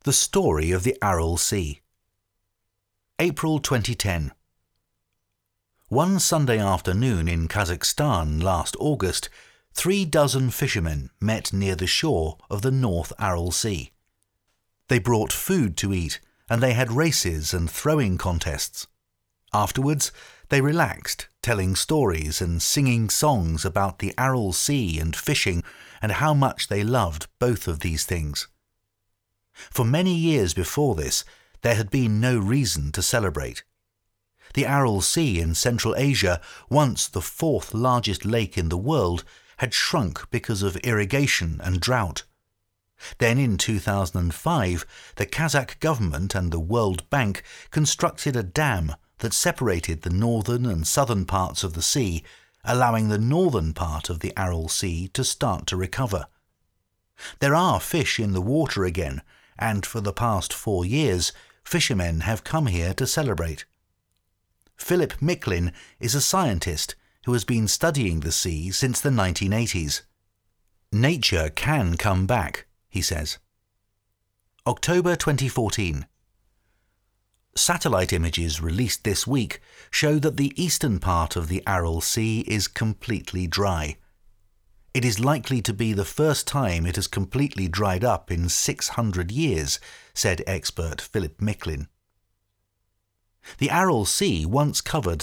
The Story of the Aral Sea. April 2010. One Sunday afternoon in Kazakhstan last August, 36 fishermen met near the shore of the North Aral Sea. They brought food to eat, and they had races and throwing contests. Afterwards, they relaxed, telling stories and singing songs about the Aral Sea and fishing and how much they loved both of these things. For many years before this, there had been no reason to celebrate. The Aral Sea in Central Asia, once the fourth largest lake in the world, had shrunk because of irrigation and drought. Then in 2005, the Kazakh government and the World Bank constructed a dam that separated the northern and southern parts of the sea, allowing the northern part of the Aral Sea to start to recover. There are fish in the water again, and for the past 4 years, fishermen have come here to celebrate. Filip Miklin is a scientist who has been studying the sea since the 1980s. Nature can come back, he says. October 2014. Satellite images released this week show that the eastern part of the Aral Sea is completely dry. It is likely to be the first time it has completely dried up in 600 years, said expert Filip Miklin. The Aral Sea once covered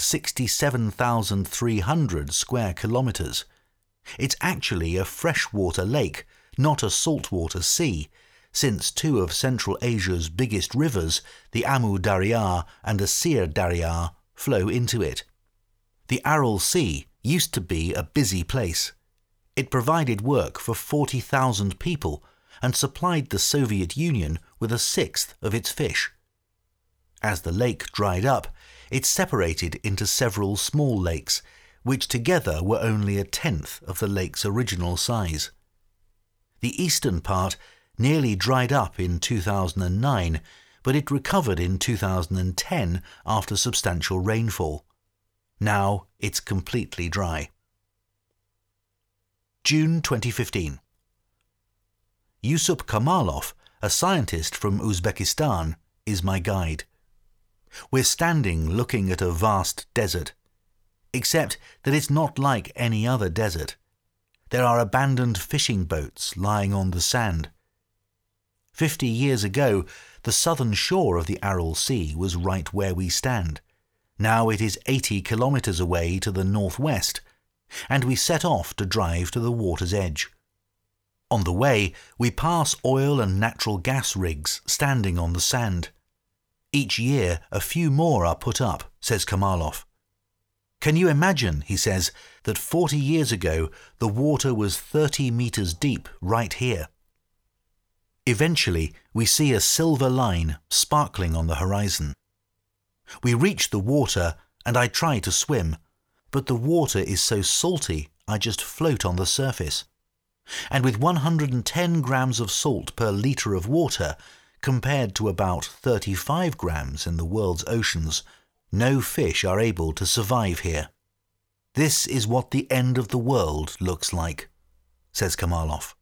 67,300 square kilometres. It's actually a freshwater lake, not a saltwater sea, since 2 of Central Asia's biggest rivers, the Amu Darya and the Sir Darya, flow into it. The Aral Sea used to be a busy place. It provided work for 40,000 people and supplied the Soviet Union with 1/6 of its fish. As the lake dried up, it separated into several small lakes, which together were only 1/10 of the lake's original size. The eastern part nearly dried up in 2009, but it recovered in 2010 after substantial rainfall. Now it's completely dry. June 2015. Yusuf Kamalov, a scientist from Uzbekistan, is my guide. We're standing looking at a vast desert, except that it's not like any other desert. There are abandoned fishing boats lying on the sand. 50 years ago, the southern shore of the Aral Sea was right where we stand. Now it is 80 kilometres away to the northwest, and we set off to drive to the water's edge. On the way, we pass oil and natural gas rigs standing on the sand. Each year, a few more are put up, says Kamalov. Can you imagine, he says, that 40 years ago the water was 30 metres deep right here? Eventually, we see a silver line sparkling on the horizon. We reach the water and I try to swim, but the water is so salty I just float on the surface. And with 110 grams of salt per litre of water, compared to about 35 grams in the world's oceans, no fish are able to survive here. This is what the end of the world looks like, says Kamalov.